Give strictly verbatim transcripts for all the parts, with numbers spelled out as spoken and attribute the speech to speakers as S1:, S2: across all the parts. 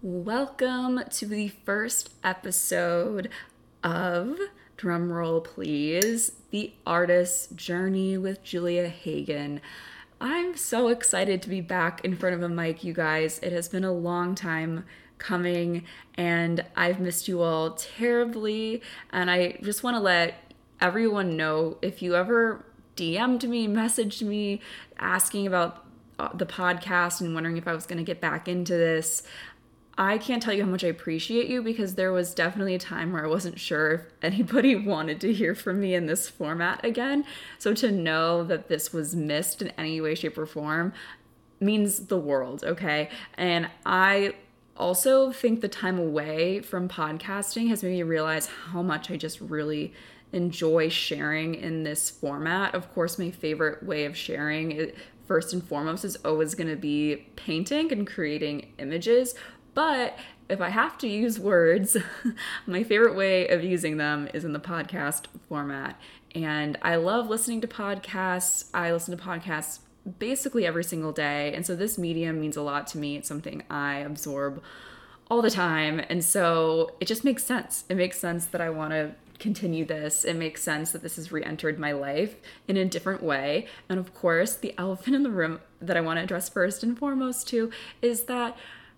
S1: Welcome to the first episode of, drumroll please, The Artist's Journey with Julia Hagen. I'm so excited to be back in front of a mic, you guys. It has been a long time coming and I've missed you all terribly. And I just want to let everyone know, if you ever D M'd me, messaged me asking about the podcast and wondering if I was going to get back into this, I can't tell you how much I appreciate you, because there was definitely a time where I wasn't sure if anybody wanted to hear from me in this format again. So to know that this was missed in any way, shape, or form means the world, okay? And I also think the time away from podcasting has made me realize how much I just really enjoy sharing in this format. Of course, my favorite way of sharing, it, first and foremost, is always going to be painting and creating images. But if I have to use words, my favorite way of using them is in the podcast format. And I love listening to podcasts. I listen to podcasts basically every single day. And so this medium means a lot to me. It's something I absorb all the time. And so it just makes sense. It makes sense that I want to continue this. It makes sense that this has re-entered my life in a different way. And of course, the elephant in the room that I want to address first and foremost too is that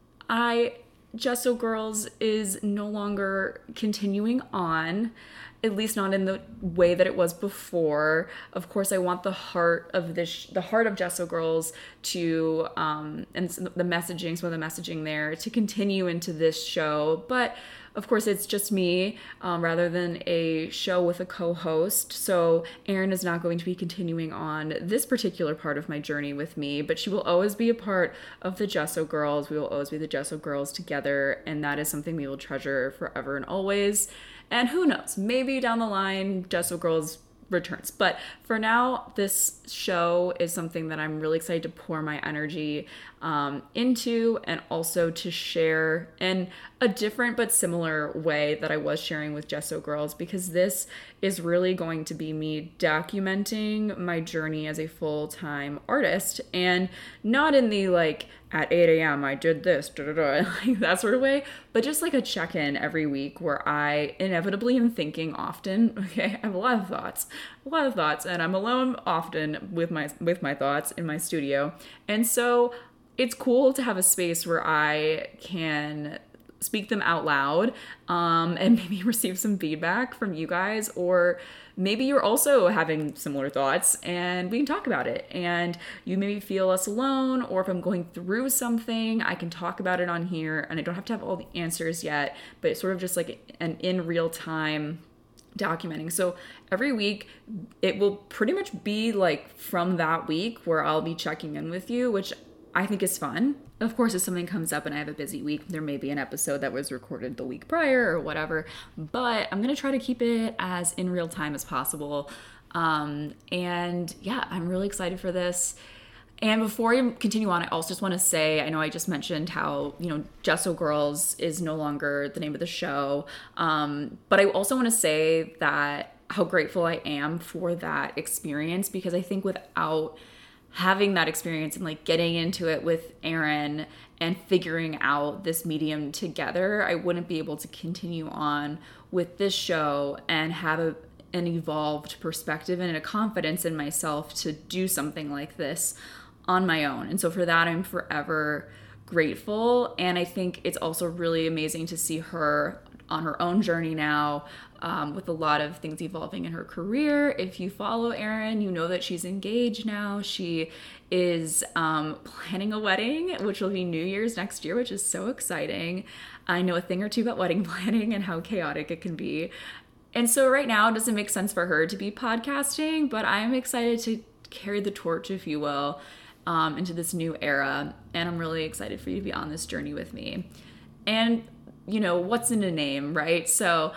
S1: I, Gesso Girls is no longer continuing on, at least not in the way that it was before. Of course, I want the heart of this, the heart of Gesso Girls to, um, and the messaging, some of the messaging there, to continue into this show. But of course, it's just me um, rather than a show with a co-host. So Erin is not going to be continuing on this particular part of my journey with me, but she will always be a part of the Gesso Girls. We will always be the Gesso Girls together, and that is something we will treasure forever and always. And who knows, maybe down the line, Gesso Girls returns. But for now, this show is something that I'm really excited to pour my energy um, into, and also to share in a different but similar way that I was sharing with Gesso Girls, because this is really going to be me documenting my journey as a full-time artist, and not in the like at eight a.m. I did this, da, da, da, like that sort of way, but just like a check-in every week where I inevitably am thinking often. Okay, I have a lot of thoughts, a lot of thoughts, and I'm alone often with my with my thoughts in my studio. And so it's cool to have a space where I can speak them out loud um, and maybe receive some feedback from you guys, or maybe you're also having similar thoughts and we can talk about it and you maybe feel less alone, or if I'm going through something, I can talk about it on here and I don't have to have all the answers yet, but it's sort of just like an in real time documenting. So every week it will pretty much be like from that week where I'll be checking in with you, which I think is fun. Of course, if something comes up and I have a busy week, there may be an episode that was recorded the week prior or whatever, but I'm going to try to keep it as in real time as possible. Um, and yeah, I'm really excited for this. And before I continue on, I also just want to say, I know I just mentioned how, you know, Gesso Girls is no longer the name of the show. Um, but I also want to say that how grateful I am for that experience, because I think without having that experience and like getting into it with Erin and figuring out this medium together, I wouldn't be able to continue on with this show and have a, an evolved perspective and a confidence in myself to do something like this on my own. And so for that, I'm forever grateful. And I think it's also really amazing to see her on her own journey now, um, with a lot of things evolving in her career. If you follow Erin, you know that she's engaged now. She is um, planning a wedding, which will be New Year's next year, which is so exciting. I know a thing or two about wedding planning and how chaotic it can be. And so right now it doesn't make sense for her to be podcasting, but I'm excited to carry the torch, if you will, um, into this new era. And I'm really excited for you to be on this journey with me. And you know, what's in a name, right? So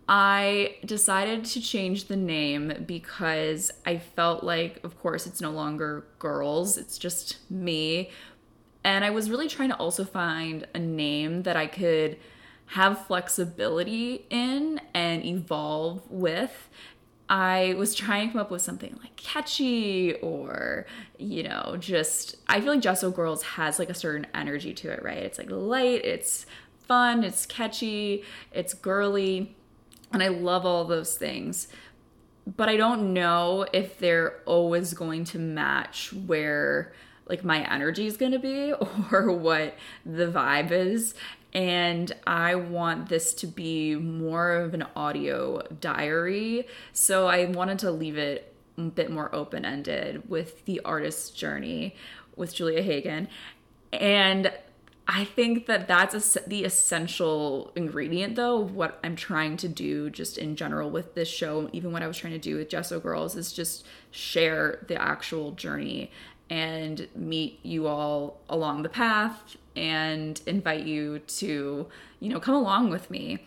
S1: I decided to change the name because I felt like, of course, it's no longer girls, it's just me. And I was really trying to also find a name that I could have flexibility in and evolve with. I was trying to come up with something like catchy or, you know, just, I feel like Gesso Girls has like a certain energy to it, right? It's like light, it's fun, it's catchy, it's girly, and I love all those things. But I don't know if they're always going to match where like my energy is going to be or what the vibe is. And I want this to be more of an audio diary. So I wanted to leave it a bit more open-ended with the artist's journey with Julia Hagen. And I think that that's a, the essential ingredient, though, of what I'm trying to do just in general with this show. Even what I was trying to do with Gesso Girls is just share the actual journey and meet you all along the path and invite you to, you know, come along with me.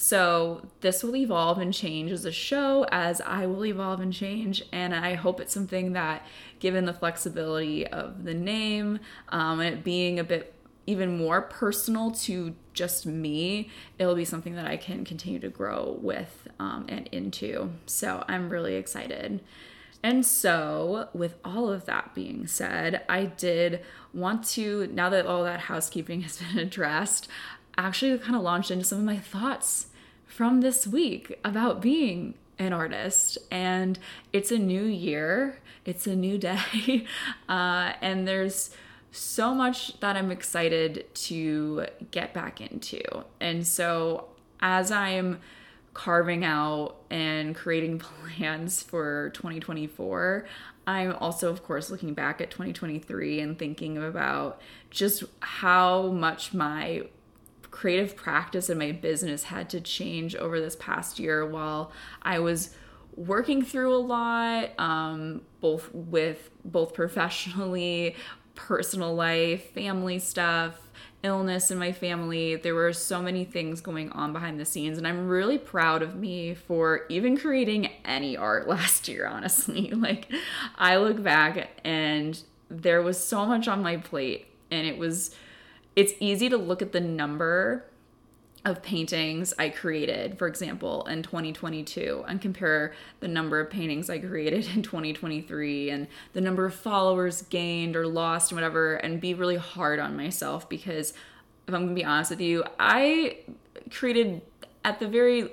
S1: So this will evolve and change as a show, as I will evolve and change. And I hope it's something that, given the flexibility of the name, um, and it being a bit even more personal to just me, it'll be something that I can continue to grow with um, and into. So I'm really excited. And so with all of that being said, I did want to, now that all that housekeeping has been addressed, actually kind of launch into some of my thoughts from this week about being an artist. And it's a new year, it's a new day, uh, and there's so much that I'm excited to get back into. And so as I'm carving out and creating plans for twenty twenty-four, I'm also, of course, looking back at twenty twenty-three and thinking about just how much my creative practice and my business had to change over this past year while I was working through a lot, um, both with both professionally, personal life, family stuff, illness in my family. There were so many things going on behind the scenes, and I'm really proud of me for even creating any art last year, honestly. Like, I look back and there was so much on my plate, and it was, it's easy to look at the number of paintings I created, for example, in twenty twenty-two, and compare the number of paintings I created in twenty twenty-three and the number of followers gained or lost and whatever, and be really hard on myself, because if I'm gonna be honest with you, I created at the very,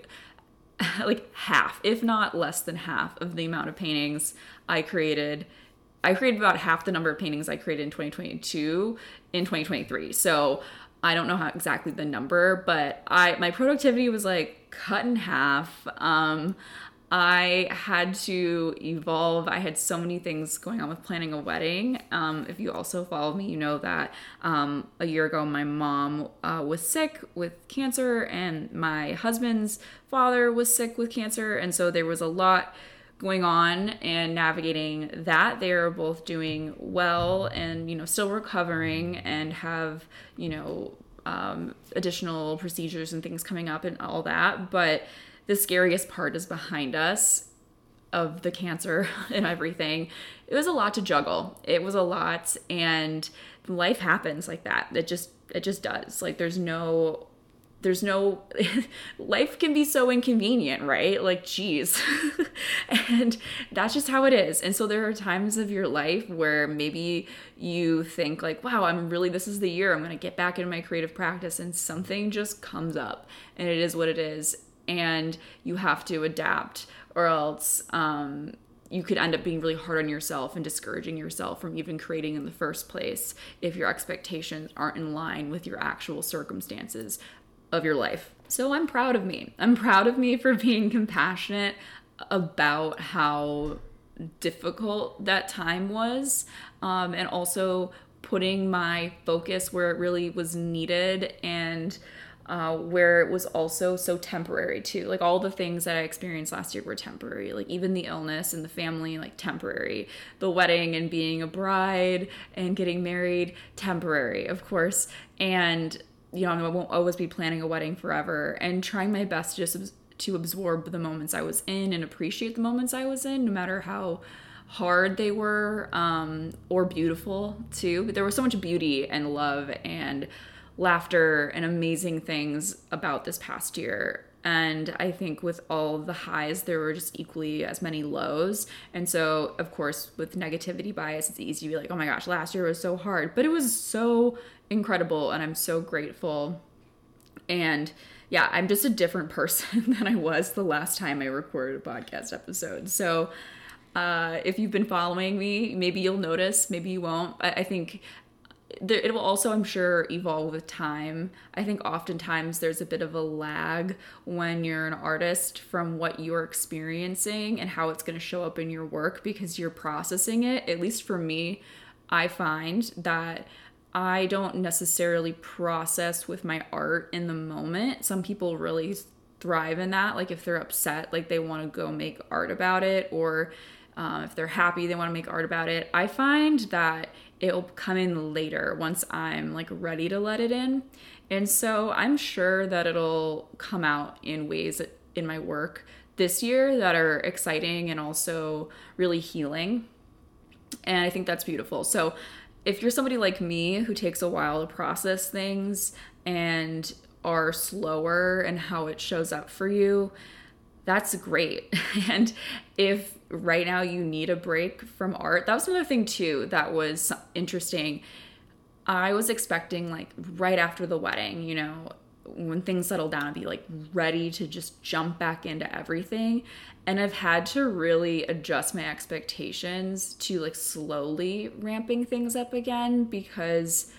S1: like half, if not less than half of the amount of paintings I created. I created about half the number of paintings I created in twenty twenty-two in twenty twenty-three. So I don't know how exactly the number, but I my productivity was like cut in half. Um, I had to evolve. I had so many things going on with planning a wedding. Um, if you also follow me, you know that um, a year ago my mom uh, was sick with cancer, and my husband's father was sick with cancer, and so there was a lot going on and navigating that. They're both doing well and, you know, still recovering and have, you know, um, additional procedures and things coming up and all that. But the scariest part is behind us, of the cancer and everything. It was a lot to juggle. It was a lot, and life happens like that. It just, it just does. Like, there's no There's no, life can be so inconvenient, right? Like, geez. And that's just how it is. And so there are times of your life where maybe you think like, wow, I'm really, this is the year I'm going to get back into my creative practice, and something just comes up, and it is what it is. And you have to adapt, or else, um, you could end up being really hard on yourself and discouraging yourself from even creating in the first place if your expectations aren't in line with your actual circumstances of your life. So I'm proud of me. I'm proud of me for being compassionate about how difficult that time was, um, and also putting my focus where it really was needed, and uh, where it was also so temporary too. Like, all the things that I experienced last year were temporary. Like, even the illness and the family, like, temporary. The wedding and being a bride and getting married, temporary, of course. And you know, I won't always be planning a wedding forever, and trying my best to just to absorb the moments I was in and appreciate the moments I was in, no matter how hard they were, um, or beautiful too. But there was so much beauty and love and laughter and amazing things about this past year. And I think with all the highs, there were just equally as many lows. And so, of course, with negativity bias, it's easy to be like, oh my gosh, last year was so hard. But it was so incredible, and I'm so grateful. And yeah, I'm just a different person than I was the last time I recorded a podcast episode. So uh, if you've been following me, maybe you'll notice, maybe you won't. I, I think there, it will also, I'm sure, evolve with time. I think oftentimes there's a bit of a lag when you're an artist from what you're experiencing and how it's going to show up in your work because you're processing it. At least for me, I find that I don't necessarily process with my art in the moment. Some people really thrive in that. Like if they're upset, like they want to go make art about it, or um, if they're happy, they want to make art about it. I find that it'll come in later once I'm like ready to let it in. And so I'm sure that it'll come out in ways in my work this year that are exciting and also really healing. And I think that's beautiful. So if you're somebody like me who takes a while to process things and are slower in how it shows up for you, that's great. And if right now you need a break from art, that was another thing too that was interesting. I was expecting like right after the wedding, you know, when things settle down, I'd be like ready to just jump back into everything. And I've had to really adjust my expectations to like slowly ramping things up again, because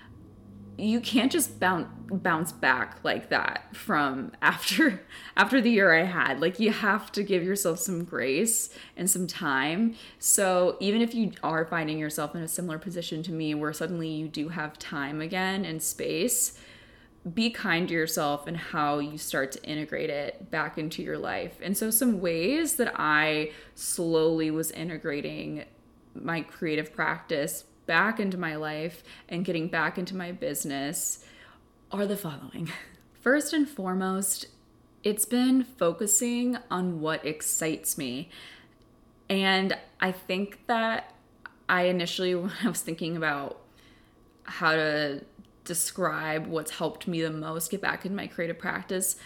S1: you can't just bounce bounce back like that from after after the year I had. Like you have to give yourself some grace and some time. So even if you are finding yourself in a similar position to me where suddenly you do have time again and space, be kind to yourself and how you start to integrate it back into your life. And so some ways that I slowly was integrating my creative practice back into my life and getting back into my business are the following. First and foremost, it's been focusing on what excites me. And I think that I initially, when I was thinking about how to describe what's helped me the most get back in my creative practice,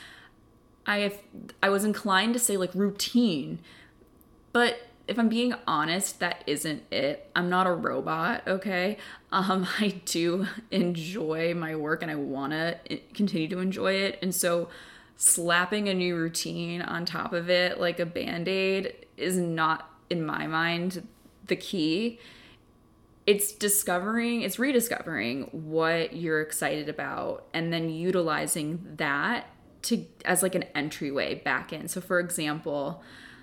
S1: I have, I was inclined to say like routine, but if I'm being honest, that isn't it. I'm not a robot, okay? Um, I do enjoy my work and I want to continue to enjoy it. And so slapping a new routine on top of it like a Band-Aid is not, in my mind, the key. It's discovering, it's rediscovering what you're excited about and then utilizing that to as like an entryway back in. So for example,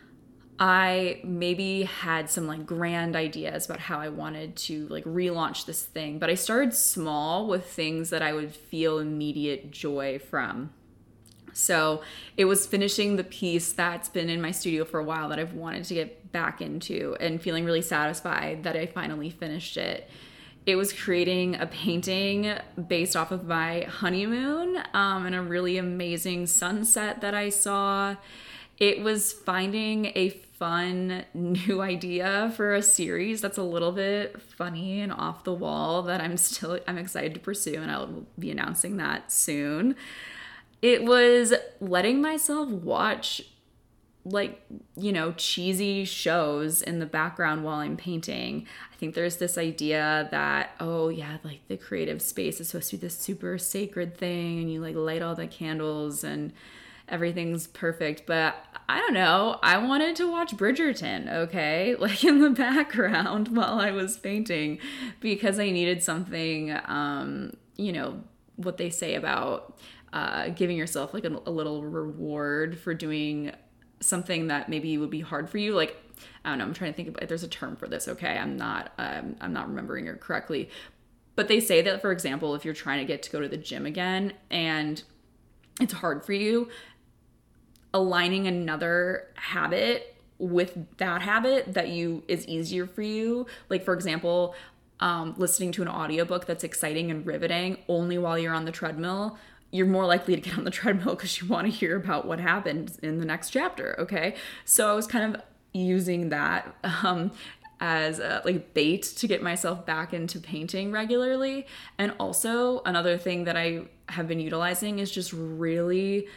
S1: I maybe had some like grand ideas about how I wanted to like relaunch this thing, but I started small with things that I would feel immediate joy from. So it was finishing the piece that's been in my studio for a while that I've wanted to get back into and feeling really satisfied that I finally finished it. It was creating a painting based off of my honeymoon um, and a really amazing sunset that I saw. It was finding a fun new idea for a series that's a little bit funny and off the wall that I'm still, I'm excited to pursue, and I'll be announcing that soon. It was letting myself watch like, you know, cheesy shows in the background while I'm painting. I think there's this idea that, oh yeah, like the creative space is supposed to be this super sacred thing and you like light all the candles and everything's perfect. But I don't know, I wanted to watch Bridgerton, okay, like in the background while I was painting because I needed something, um, you know, what they say about uh, giving yourself like a, a little reward for doing something that maybe would be hard for you. Like, I don't know, I'm trying to think about, there's a term for this, okay? I'm not, um, I'm not remembering it correctly. But they say that, for example, if you're trying to get to go to the gym again and it's hard for you, aligning another habit with that habit that you is easier for you. Like, for example, um, listening to an audiobook that's exciting and riveting only while you're on the treadmill, you're more likely to get on the treadmill because you want to hear about what happened in the next chapter, okay? So I was kind of using that. Um, as a, like bait to get myself back into painting regularly. And also another thing that I have been utilizing is just really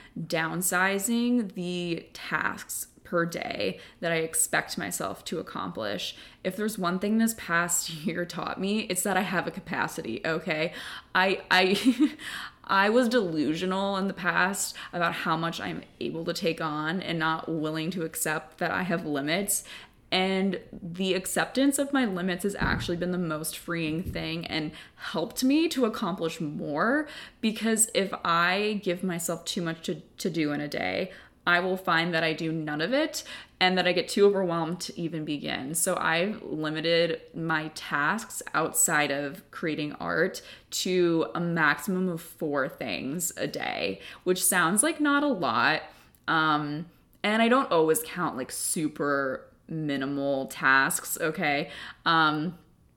S1: downsizing the tasks per day that I expect myself to accomplish. If there's one thing this past year taught me, it's that I have a capacity, okay? I I I was delusional in the past about how much I'm able to take on and not willing to accept that I have limits. And the acceptance of my limits has actually been the most freeing thing and helped me to accomplish more, because if I give myself too much to, to do in a day, I will find that I do none of it and that I get too overwhelmed to even begin. So I've limited my tasks outside of creating art to a maximum of four things a day, which sounds like not a lot. Um, and I don't always count like super minimal tasks, okay? Um,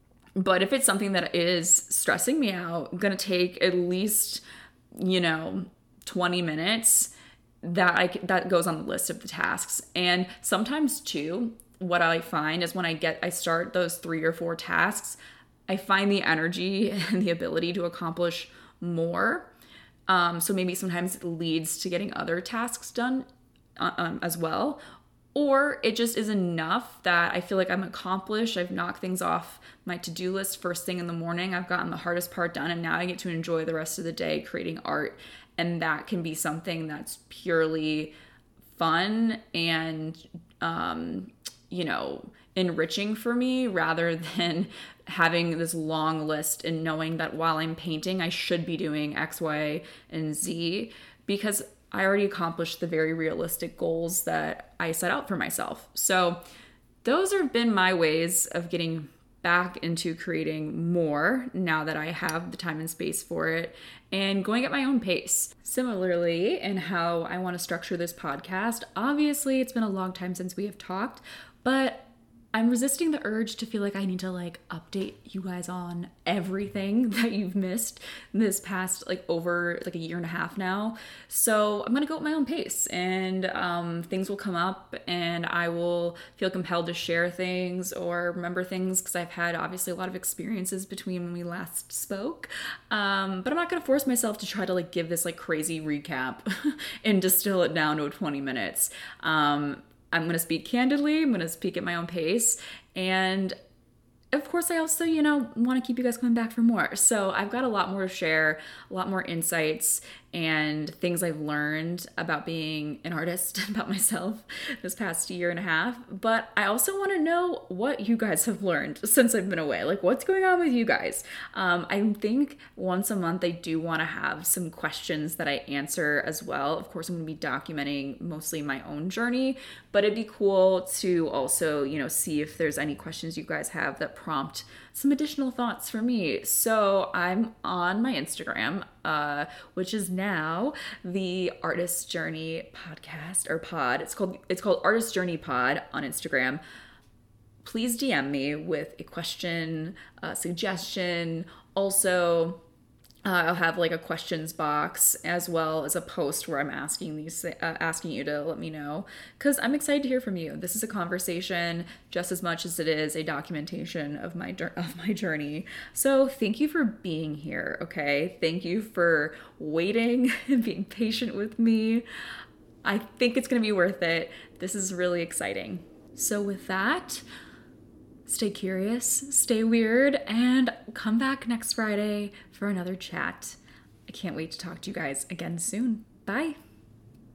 S1: but if it's something that is stressing me out, I'm gonna take at least, you know, twenty minutes, that I that goes on the list of the tasks. And sometimes too, what I find is when I get I start those three or four tasks, I find the energy and the ability to accomplish more. Um, so maybe sometimes it leads to getting other tasks done um, as well. Or it just is enough that I feel like I'm accomplished. I've knocked things off my to-do list first thing in the morning. I've gotten the hardest part done, and now I get to enjoy the rest of the day creating art. And that can be something that's purely fun and, um, you know, enriching for me, rather than having this long list and knowing that while I'm painting, I should be doing X, Y, and Z, because I already accomplished the very realistic goals that I set out for myself. So those have been my ways of getting back into creating more now that I have the time and space for it, and going at my own pace. Similarly, in how I want to structure this podcast, obviously it's been a long time since we have talked, but I'm resisting the urge to feel like I need to like update you guys on everything that you've missed this past like over like a year and a half now. So I'm gonna go at my own pace, and um, things will come up and I will feel compelled to share things or remember things, because I've had obviously a lot of experiences between when we last spoke. Um, but I'm not gonna force myself to try to like give this like crazy recap and distill it down to twenty minutes. Um, I'm going to speak candidly. I'm going to speak at my own pace. And of course, I also, you know, want to keep you guys coming back for more. So I've got a lot more to share, a lot more insights and things I've learned about being an artist, about myself this past year and a half. But I also want to know what you guys have learned since I've been away. Like, what's going on with you guys? Um, I think once a month I do want to have some questions that I answer as well. Of course, I'm going to be documenting mostly my own journey, but it'd be cool to also, you know, see if there's any questions you guys have that prompt some additional thoughts for me. So I'm on my Instagram, uh, which is now the Artist Journey podcast or pod. It's called it's called Artist Journey Pod on Instagram. Please D M me with a question, a suggestion. Also, Uh, I'll have like a questions box as well as a post where I'm asking these, uh, asking you to let me know, because I'm excited to hear from you. This is a conversation just as much as it is a documentation of my of my journey. So thank you for being here. Okay, thank you for waiting and being patient with me. I think it's gonna be worth it. This is really exciting. So with that, stay curious, stay weird, and come back next Friday for another chat. I can't wait to talk to you guys again soon. Bye.